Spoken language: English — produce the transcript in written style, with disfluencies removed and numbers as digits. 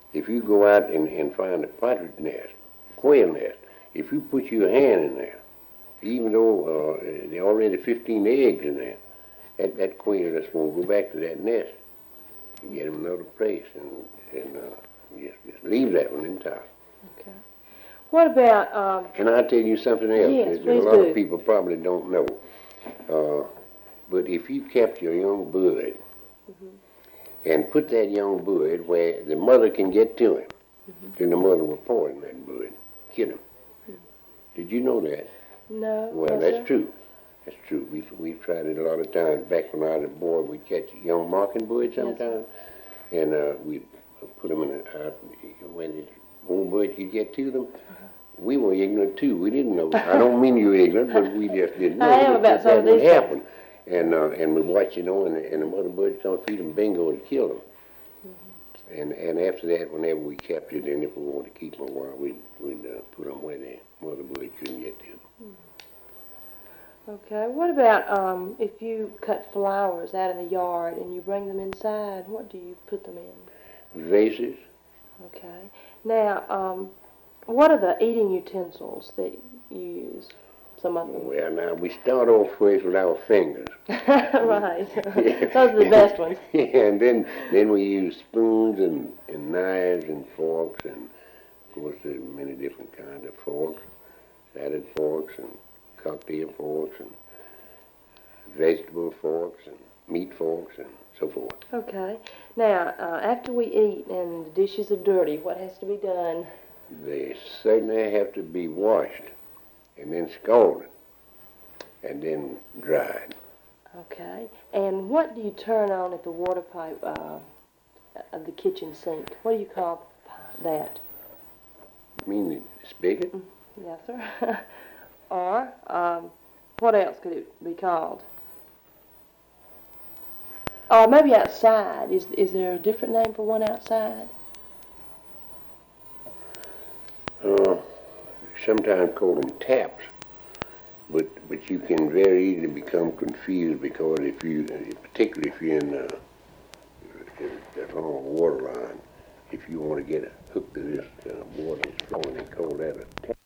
If you go out and find a partridge nest, quail nest, if you put your hand in there, even though there are already 15 eggs in there, that queen just won't go back to that nest and get them another place and just leave that one intact. Okay. What about? Can I tell you something else Yes, that please a lot do. of people probably don't know? But if you kept your young bud and put that young bud where the mother can get to him, then the mother will poison that bud, kill him. Did you know that? No. Well, No, that's sir. true. That's true. We've tried it a lot of times. Back when I was a boy, we'd catch young mockingbirds sometimes, and we'd put them in when the old bird could get to them. We were ignorant too. We didn't know. I don't mean you were ignorant, but we just didn't know I am about some that of would these happen. And we watch, and the mother birds come feed them bingo and kill them. And after that, whenever we captured them, if we wanted to keep them a while, we'd put them where the mother bird couldn't get to them. Okay. What about if you cut flowers out in the yard and you bring them inside? What do you put them in? Vases. Okay. Now, what are the eating utensils that you use? Some of them. Well, now we start off first with our fingers. Right. Those are the best ones. Yeah, and then we use spoons and knives and forks, and of course there's many different kinds of forks, salad forks and cocktail forks and vegetable forks and meat forks and so forth. Okay. Now, after we eat and the dishes are dirty, what has to be done? They certainly have to be washed and then scalded and then dried. Okay. And what do you turn on at the water pipe of the kitchen sink? What do you call that? You mean the spigot? Yes, sir. Or what else could it be called? Or maybe outside. Is there a different name for one outside? Sometimes call them taps, but you can very easily become confused because particularly if you're in on a water line, if you want to get hooked to this water flowing, they call that a tap.